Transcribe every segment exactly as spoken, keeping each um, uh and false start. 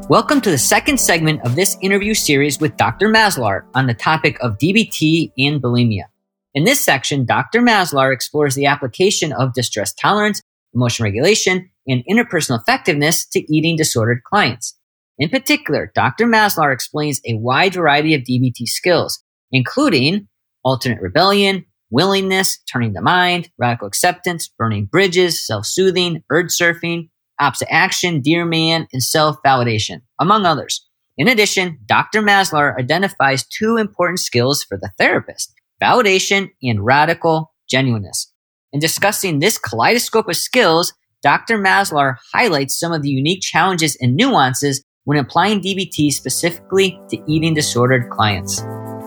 Welcome to the second segment of this interview series with Doctor Maslar on the topic of D B T and bulimia. In this section, Doctor Maslar explores the application of distress tolerance, emotion regulation, and interpersonal effectiveness to eating disordered clients. In particular, Doctor Maslar explains a wide variety of D B T skills, including alternate rebellion, willingness, turning the mind, radical acceptance, burning bridges, self-soothing, urge surfing, opposite action, dear man, and self-validation, among others. In addition, Doctor Maslar identifies two important skills for the therapist, validation and radical genuineness. In discussing this kaleidoscope of skills, Doctor Maslar highlights some of the unique challenges and nuances when applying D B T specifically to eating disordered clients.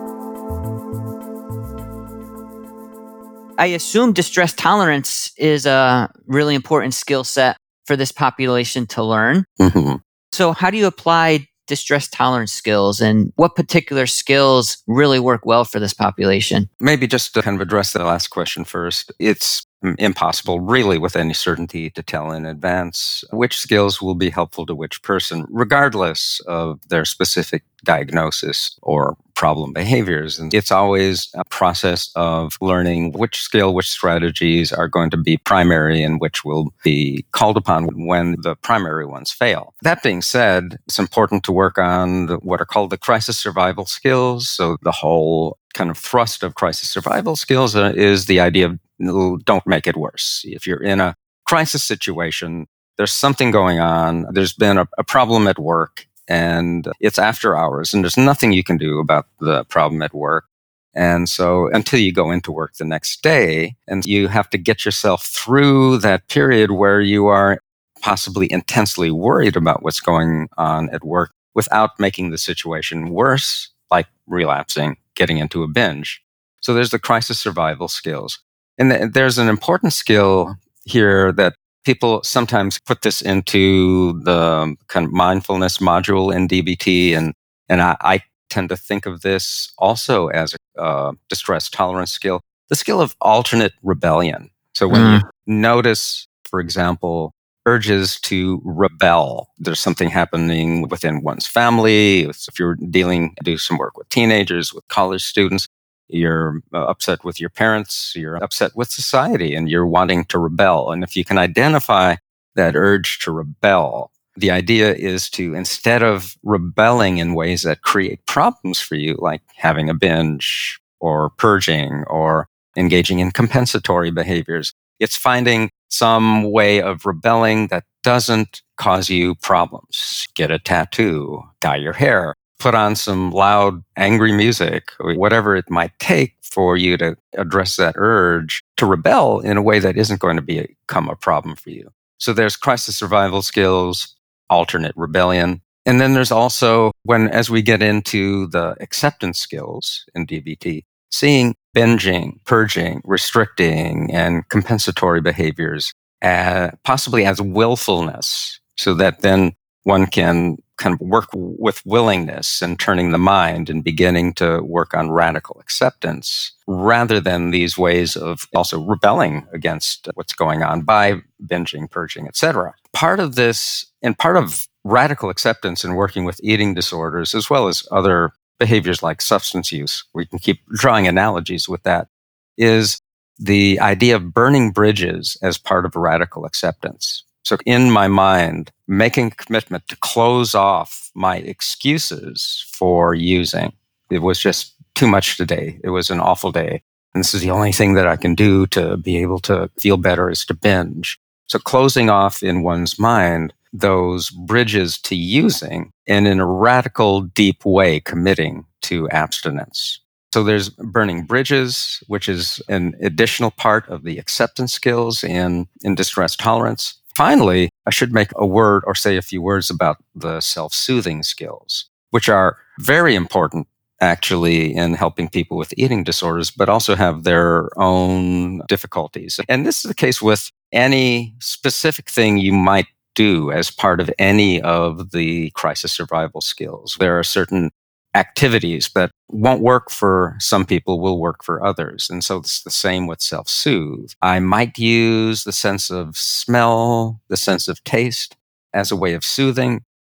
I assume distress tolerance is a really important skill set for this population to learn. Mm-hmm. So how do you apply distress tolerance skills, and what particular skills really work well for this population? Maybe just to kind of address the last question first. It's impossible really with any certainty to tell in advance which skills will be helpful to which person, regardless of their specific diagnosis or problem behaviors. And it's always a process of learning which skill, which strategies are going to be primary and which will be called upon when the primary ones fail. That being said, it's important to work on what are called the crisis survival skills. So the whole kind of thrust of crisis survival skills uh, is the idea of don't make it worse. If you're in a crisis situation, there's something going on, there's been a, a problem at work, and it's after hours, and there's nothing you can do about the problem at work. And so until you go into work the next day, and you have to get yourself through that period where you are possibly intensely worried about what's going on at work without making the situation worse, like relapsing, getting into a binge. So there's the crisis survival skills. And th- there's an important skill here that people sometimes put this into the kind of mindfulness module in D B T, and and I, I tend to think of this also as a uh, distress tolerance skill, the skill of alternate rebellion. So when mm. you notice, for example, urges to rebel, there's something happening within one's family. If you're dealing, do some work with teenagers, with college students, you're uh, upset with your parents, you're upset with society, and you're wanting to rebel. And if you can identify that urge to rebel, the idea is to, instead of rebelling in ways that create problems for you, like having a binge or purging or engaging in compensatory behaviors, it's finding some way of rebelling that doesn't cause you problems. Get a tattoo, dye your hair, put on some loud, angry music, whatever it might take for you to address that urge to rebel in a way that isn't going to become a problem for you. So there's crisis survival skills, alternate rebellion. And then there's also, when as we get into the acceptance skills in D B T, seeing binging, purging, restricting, and compensatory behaviors uh, possibly as willfulness, so that then one can kind of work with willingness and turning the mind and beginning to work on radical acceptance rather than these ways of also rebelling against what's going on by binging, purging, et cetera. Part of this, and part of radical acceptance in working with eating disorders, as well as other behaviors like substance use, we can keep drawing analogies with that, is the idea of burning bridges as part of radical acceptance. So in my mind, making a commitment to close off my excuses for using. It was just too much today. It was an awful day. And this is the only thing that I can do to be able to feel better is to binge. So closing off in one's mind those bridges to using and in a radical, deep way committing to abstinence. So there's burning bridges, which is an additional part of the acceptance skills in, in distress tolerance. Finally, I should make a word or say a few words about the self-soothing skills, which are very important actually in helping people with eating disorders, but also have their own difficulties. And this is the case with any specific thing you might do as part of any of the crisis survival skills. There are certain activities that won't work for some people, will work for others. And so it's the same with self-soothe. I might use the sense of smell, the sense of taste as a way of soothing,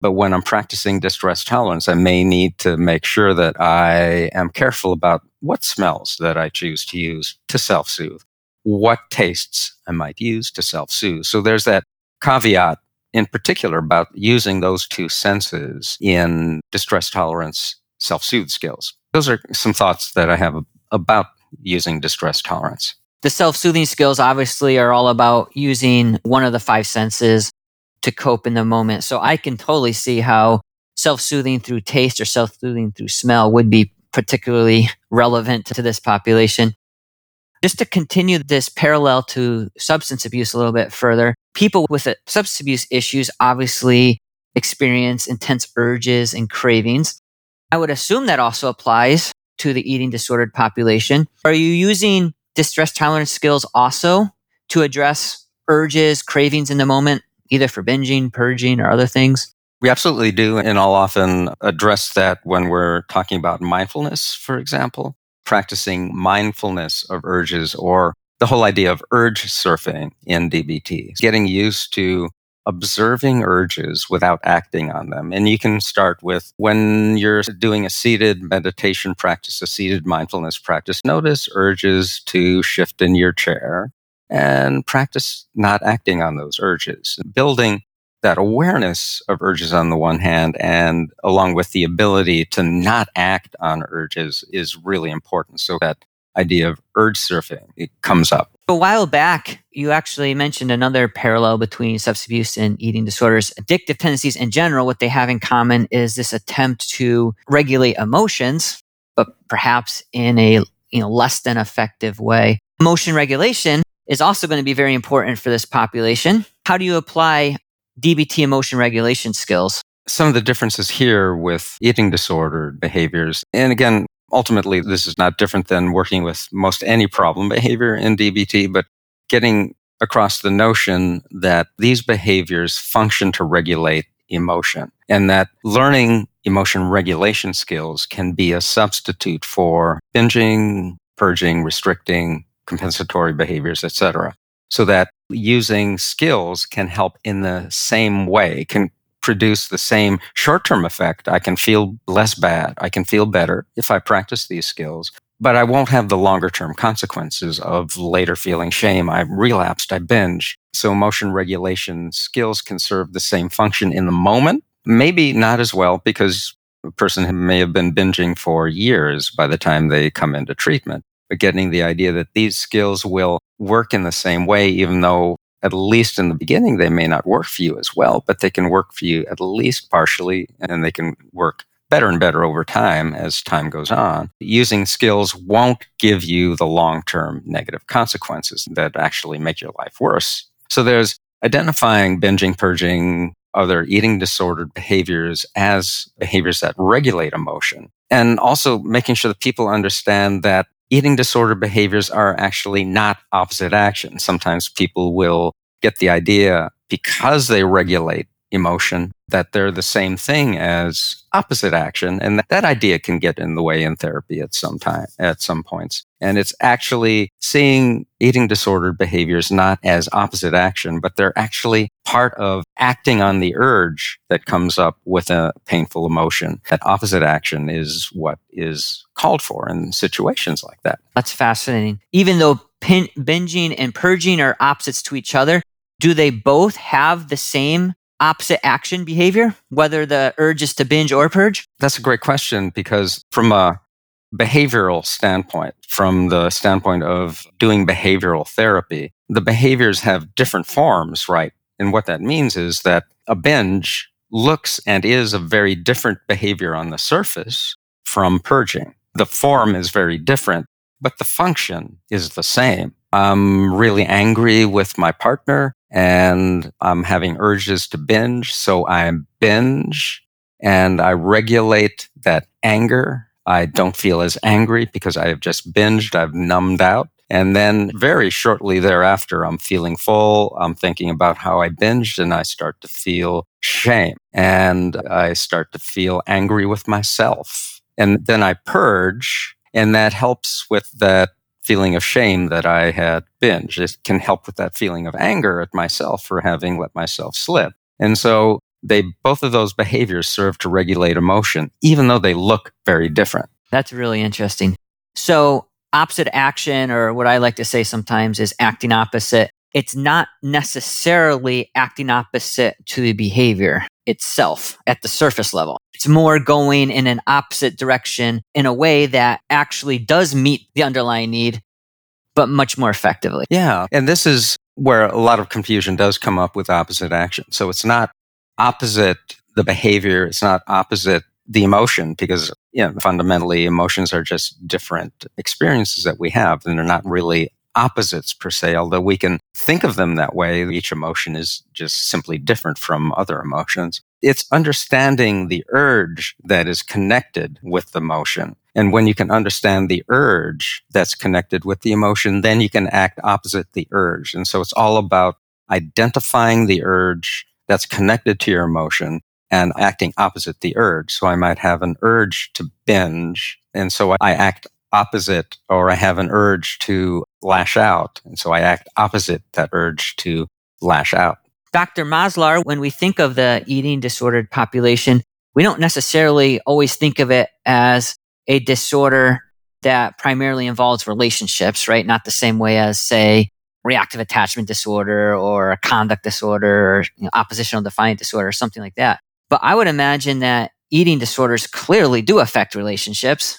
But when I'm practicing distress tolerance, I may need to make sure that I am careful about what smells that I choose to use to self-soothe, what tastes I might use to self-soothe. So there's that caveat in particular about using those two senses in distress tolerance self-soothe skills. Those are some thoughts that I have about using distress tolerance. The self-soothing skills obviously are all about using one of the five senses to cope in the moment. So I can totally see how self-soothing through taste or self-soothing through smell would be particularly relevant to this population. Just to continue this parallel to substance abuse a little bit further, people with substance abuse issues obviously experience intense urges and cravings. I would assume that also applies to the eating disordered population. Are you using distress tolerance skills also to address urges, cravings in the moment, either for binging, purging, or other things? We absolutely do, and I'll often address that when we're talking about mindfulness, for example, practicing mindfulness of urges, or the whole idea of urge surfing in D B T, getting used to observing urges without acting on them. And you can start with when you're doing a seated meditation practice, a seated mindfulness practice, notice urges to shift in your chair and practice not acting on those urges, building that awareness of urges on the one hand, and along with the ability to not act on urges is really important. So that idea of urge surfing, it comes up. A while back, you actually mentioned another parallel between substance abuse and eating disorders. Addictive tendencies in general, what they have in common is this attempt to regulate emotions, but perhaps in a you know less than effective way. Emotion regulation is also going to be very important for this population. How do you apply D B T emotion regulation skills? Some of the differences here with eating disorder behaviors, and again, ultimately, this is not different than working with most any problem behavior in D B T, but getting across the notion that these behaviors function to regulate emotion, and that learning emotion regulation skills can be a substitute for binging, purging, restricting, compensatory behaviors, et cetera. So that using skills can help in the same way, can produce the same short-term effect. I can feel less bad. I can feel better if I practice these skills, but I won't have the longer-term consequences of later feeling shame. I relapsed, I binged. So emotion regulation skills can serve the same function in the moment, maybe not as well because a person may have been binging for years by the time they come into treatment. But getting the idea that these skills will work in the same way, even though at least in the beginning, they may not work for you as well, but they can work for you at least partially, and they can work better and better over time as time goes on. Using skills won't give you the long-term negative consequences that actually make your life worse. So there's identifying binging, purging, other eating disordered behaviors as behaviors that regulate emotion, and also making sure that people understand that eating disorder behaviors are actually not opposite action. Sometimes people will get the idea because they regulate emotion that they're the same thing as opposite action. And that, that idea can get in the way in therapy at some time, at some points. And it's actually seeing eating disordered behaviors not as opposite action, but they're actually part of acting on the urge that comes up with a painful emotion. That opposite action is what is called for in situations like that. That's fascinating. Even though pin- binging and purging are opposites to each other, do they both have the same opposite action behavior, whether the urge is to binge or purge? That's a great question, because from a behavioral standpoint, from the standpoint of doing behavioral therapy, the behaviors have different forms, right? And what that means is that a binge looks and is a very different behavior on the surface from purging. The form is very different, but the function is the same. I'm really angry with my partner and I'm having urges to binge, so I binge and I regulate that anger. I don't feel as angry because I have just binged, I've numbed out. And then very shortly thereafter, I'm feeling full. I'm thinking about how I binged and I start to feel shame and I start to feel angry with myself. And then I purge, and that helps with that feeling of shame that I had binged. It can help with that feeling of anger at myself for having let myself slip. And so they both of those behaviors serve to regulate emotion, even though they look very different. That's really interesting. So opposite action, or what I like to say sometimes is acting opposite. It's not necessarily acting opposite to the behavior itself at the surface level. It's more going in an opposite direction in a way that actually does meet the underlying need, but much more effectively. Yeah. And this is where a lot of confusion does come up with opposite action. So it's not opposite the behavior. It's not opposite the emotion, because you know, fundamentally emotions are just different experiences that we have, and they're not really opposites per se, although we can think of them that way. Each emotion is just simply different from other emotions. It's understanding the urge that is connected with the emotion. And when you can understand the urge that's connected with the emotion, then you can act opposite the urge. And so it's all about identifying the urge that's connected to your emotion and acting opposite the urge. So I might have an urge to binge, and so I act opposite, or I have an urge to lash out, and so I act opposite that urge to lash out. Doctor Maslar, when we think of the eating disordered population, we don't necessarily always think of it as a disorder that primarily involves relationships, right? Not the same way as, say, reactive attachment disorder or a conduct disorder or you know, oppositional defiant disorder or something like that. But I would imagine that eating disorders clearly do affect relationships.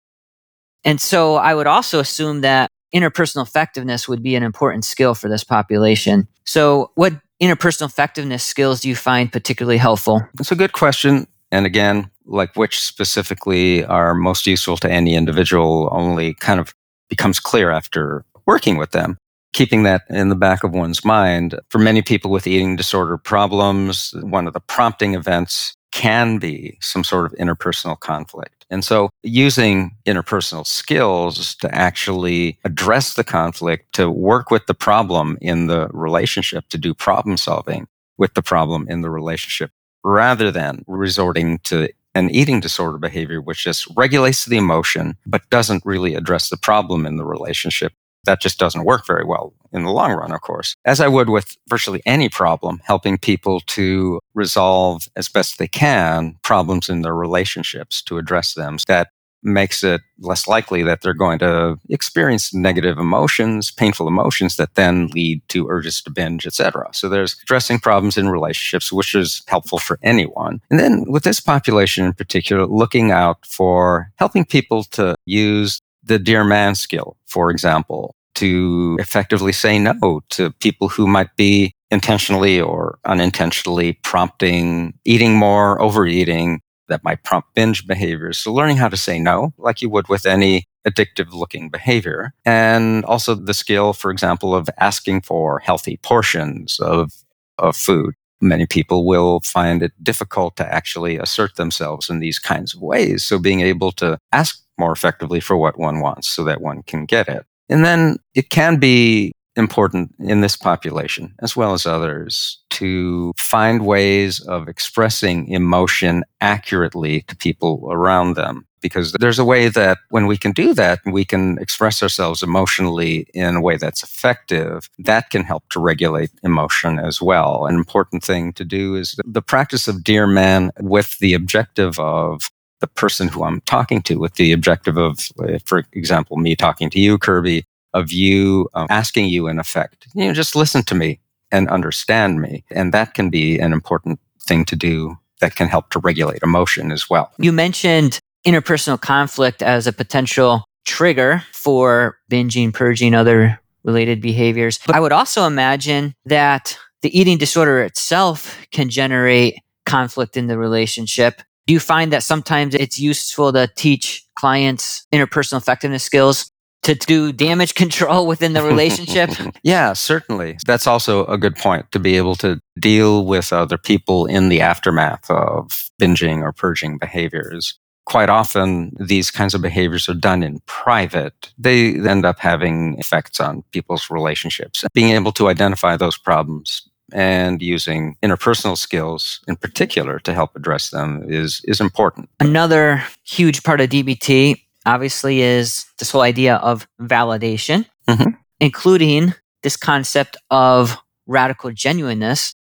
And so I would also assume that interpersonal effectiveness would be an important skill for this population. So what interpersonal effectiveness skills do you find particularly helpful? That's a good question. And again, like which specifically are most useful to any individual only kind of becomes clear after working with them. Keeping that in the back of one's mind, for many people with eating disorder problems, one of the prompting events can be some sort of interpersonal conflict. And so using interpersonal skills to actually address the conflict, to work with the problem in the relationship, to do problem solving with the problem in the relationship, rather than resorting to an eating disorder behavior, which just regulates the emotion, but doesn't really address the problem in the relationship. That just doesn't work very well in the long run, of course. As I would with virtually any problem, helping people to resolve as best they can problems in their relationships, to address them. That makes it less likely that they're going to experience negative emotions, painful emotions that then lead to urges to binge, et cetera. So there's addressing problems in relationships, which is helpful for anyone. And then with this population in particular, looking out for helping people to use the dear man skill, for example, to effectively say no to people who might be intentionally or unintentionally prompting eating more, overeating, that might prompt binge behaviors. So learning how to say no, like you would with any addictive looking behavior. And also the skill, for example, of asking for healthy portions of, of food. Many people will find it difficult to actually assert themselves in these kinds of ways. So being able to ask more effectively for what one wants so that one can get it. And then it can be important in this population, as well as others, to find ways of expressing emotion accurately to people around them. Because there's a way that when we can do that, we can express ourselves emotionally in a way that's effective, that can help to regulate emotion as well. An important thing to do is the practice of dear man with the objective of the person who I'm talking to, with the objective of, for example, me talking to you, Kirby, of you um, asking you in effect, you know, just listen to me and understand me. And that can be an important thing to do that can help to regulate emotion as well. You mentioned interpersonal conflict as a potential trigger for binging, purging, other related behaviors. But I would also imagine that the eating disorder itself can generate conflict in the relationship. Do you find that sometimes it's useful to teach clients interpersonal effectiveness skills to do damage control within the relationship? Yeah, certainly. That's also a good point, to be able to deal with other people in the aftermath of binging or purging behaviors. Quite often, these kinds of behaviors are done in private. They end up having effects on people's relationships. Being able to identify those problems and using interpersonal skills in particular to help address them is, is important. Another huge part of D B T, obviously, is this whole idea of validation, mm-hmm. including this concept of radical genuineness.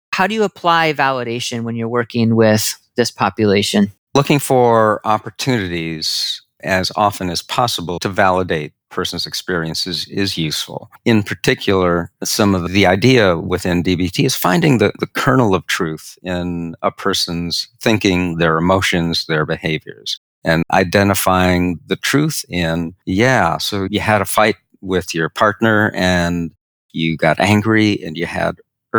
How do you apply validation when you're working with this population? Looking for opportunities as often as possible to validate person's experiences is useful. In particular, some of the idea within D B T is finding the, the kernel of truth in a person's thinking, their emotions, their behaviors, and identifying the truth in, yeah, so you had a fight with your partner and you got angry and you had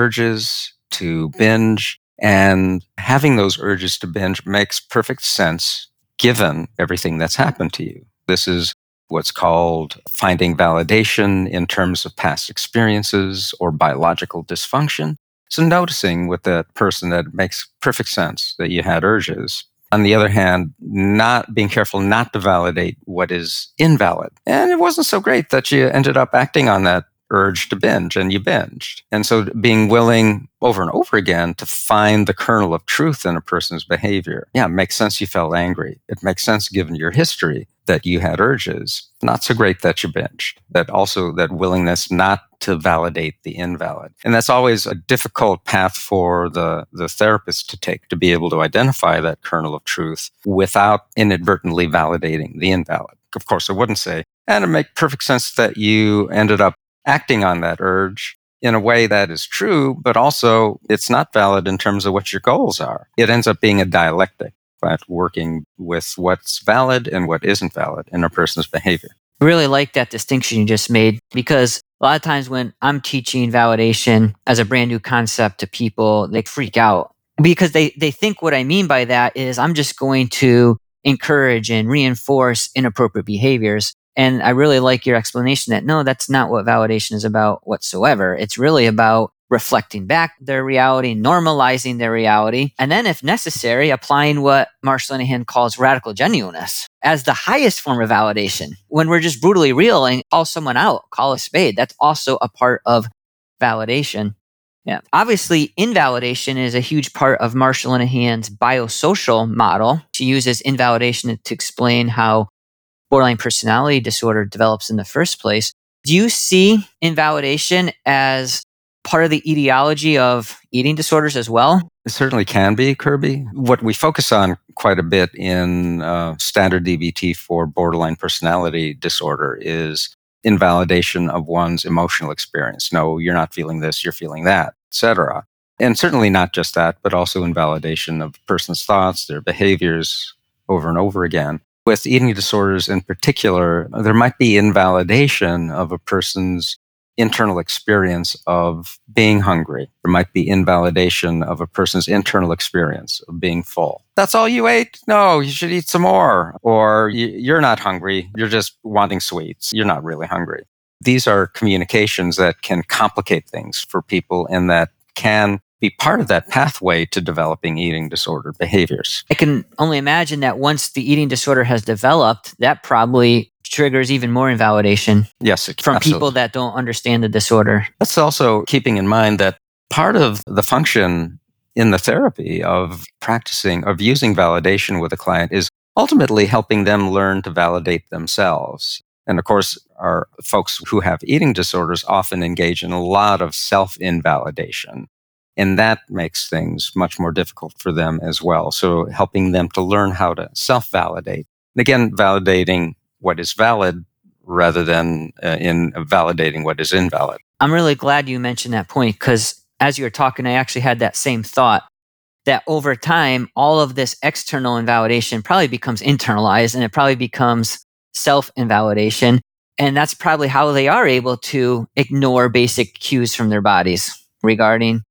urges to binge, and having those urges to binge makes perfect sense given everything that's happened to you. This is what's called finding validation in terms of past experiences or biological dysfunction. So noticing with that person that it makes perfect sense that you had urges. On the other hand, not being careful not to validate what is invalid. And it wasn't so great that you ended up acting on that urge to binge and you binged. And so being willing over and over again to find the kernel of truth in a person's behavior. Yeah, it makes sense you felt angry. It makes sense given your history that you had urges. Not so great that you binged. That also that willingness not to validate the invalid. And that's always a difficult path for the, the therapist to take, to be able to identify that kernel of truth without inadvertently validating the invalid. Of course, I wouldn't say, and it makes perfect sense that you ended up acting on that urge in a way that is true, but also it's not valid in terms of what your goals are. It ends up being a dialectic, but working with what's valid and what isn't valid in a person's behavior. I really like that distinction you just made, because a lot of times when I'm teaching validation as a brand new concept to people, they freak out because they, they think what I mean by that is I'm just going to encourage and reinforce inappropriate behaviors. And I really like your explanation that no, that's not what validation is about whatsoever. It's really about reflecting back their reality, normalizing their reality, and then if necessary, applying what Marsha Linehan calls radical genuineness as the highest form of validation. When we're just brutally real and call someone out, call a spade, that's also a part of validation. Yeah. Obviously, invalidation is a huge part of Marsha Linehan's biosocial model. She uses invalidation to explain how borderline personality disorder develops in the first place. Do you see invalidation as part of the etiology of eating disorders as well? It certainly can be, Kirby. What we focus on quite a bit in uh, standard D B T for borderline personality disorder is invalidation of one's emotional experience. No, you're not feeling this, you're feeling that, et cetera. And certainly not just that, but also invalidation of a person's thoughts, their behaviors over and over again. With eating disorders in particular, there might be invalidation of a person's internal experience of being hungry. There might be invalidation of a person's internal experience of being full. That's all you ate? No, you should eat some more. Or you're not hungry, you're just wanting sweets. You're not really hungry. These are communications that can complicate things for people and that can be part of that pathway to developing eating disorder behaviors. I can only imagine that once the eating disorder has developed, that probably triggers even more invalidation. Yes, from absolutely. People that don't understand the disorder. That's also keeping in mind that part of the function in the therapy of practicing, of using validation with a client is ultimately helping them learn to validate themselves. And of course, our folks who have eating disorders often engage in a lot of self-invalidation. And that makes things much more difficult for them as well. So helping them to learn how to self-validate. And again, validating what is valid rather than uh, in validating what is invalid. I'm really glad you mentioned that point because as you were talking, I actually had that same thought that over time, all of this external invalidation probably becomes internalized and it probably becomes self-invalidation. And that's probably how they are able to ignore basic cues from their bodies regarding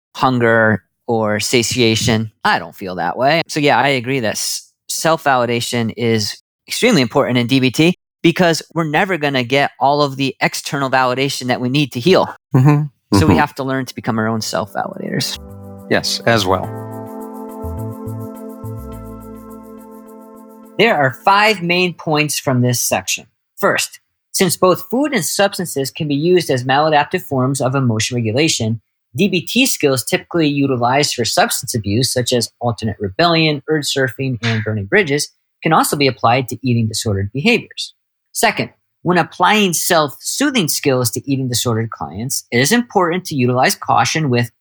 hunger or satiation. I don't feel that way. So yeah, I agree that self-validation is extremely important in D B T because we're never going to get all of the external validation that we need to heal. Mm-hmm. So mm-hmm. we have to learn to become our own self-validators. Yes, as well. There are five main points from this section. First, since both food and substances can be used as maladaptive forms of emotion regulation, D B T skills typically utilized for substance abuse, such as alternate rebellion, urge surfing, and burning bridges, can also be applied to eating disordered behaviors. Second, when applying self-soothing skills to eating disordered clients, it is important to utilize caution with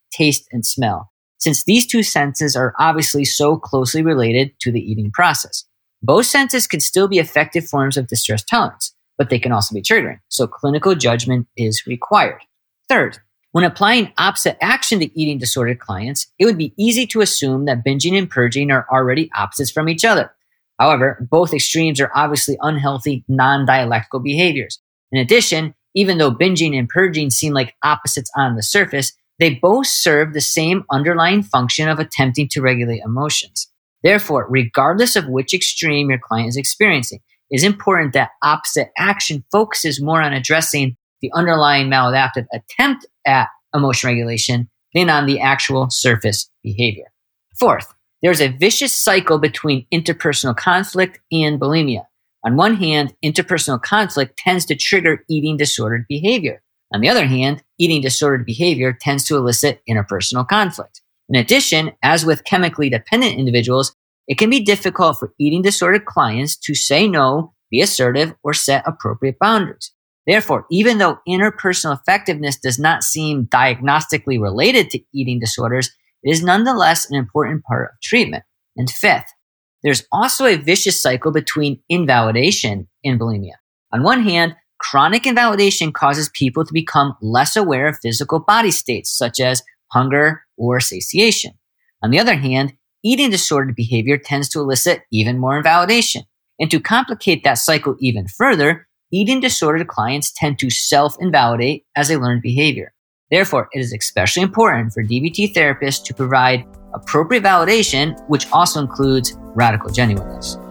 taste, and smell, since these two senses are obviously so closely related to the eating process. Both senses can still be effective forms of distress tolerance, but they can also be triggering, so clinical judgment is required. Third, when applying opposite action to eating disordered clients, it would be easy to assume that binging and purging are already opposites from each other. However, both extremes are obviously unhealthy, non-dialectical behaviors. In addition, even though binging and purging seem like opposites on the surface, they both serve the same underlying function of attempting to regulate emotions. Therefore, regardless of which extreme your client is experiencing, it is important that opposite action focuses more on addressing the underlying maladaptive attempt at emotion regulation than on the actual surface behavior. Fourth, there's a vicious cycle between interpersonal conflict and bulimia. On one hand, interpersonal conflict tends to trigger eating disordered behavior. On the other hand, eating disordered behavior tends to elicit interpersonal conflict. In addition, as with chemically dependent individuals, it can be difficult for eating disordered clients to say no, be assertive, or set appropriate boundaries. Therefore, even though interpersonal effectiveness does not seem diagnostically related to eating disorders, it is nonetheless an important part of treatment. And fifth, there's also a vicious cycle between invalidation and bulimia. On one hand, chronic invalidation causes people to become less aware of physical body states, such as hunger or satiation. On the other hand, eating disordered behavior tends to elicit even more invalidation. And to complicate that cycle even further, eating disordered clients tend to self-invalidate as a learned behavior. Therefore, it is especially important for D B T therapists to provide appropriate validation, which also includes radical genuineness.